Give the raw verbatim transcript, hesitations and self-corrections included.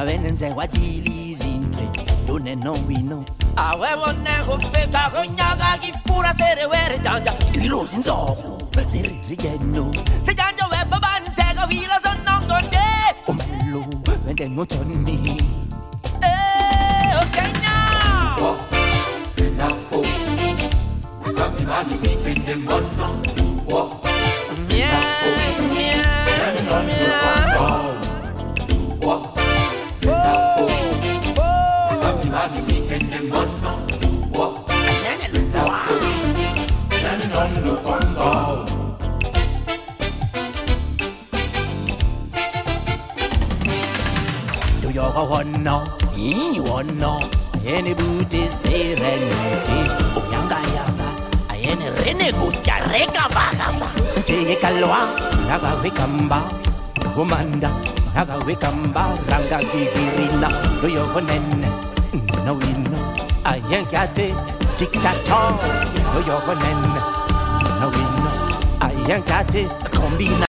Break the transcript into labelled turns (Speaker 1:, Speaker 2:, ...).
Speaker 1: venenze wajilizinze done no wino awebone kufika kunyaga kifura serewere janja ilozi nzoko zirigeno sejanja webabani sega wila zonongonde omelo wende ngotoni eh okenya
Speaker 2: wa kenapo kami mani wikende mono wa
Speaker 1: yeah
Speaker 2: Do
Speaker 1: you wanna, you wanna, any booty say renity, oh yanga yanga, I any renegocia rega vagamba, take a loa, naga wikamba, womanda, naga wikamba, ranga gigirina, do you wanna, no wino, I ain't got it, tic tac toe, do you wanna, no wino, I ain't got it, combina.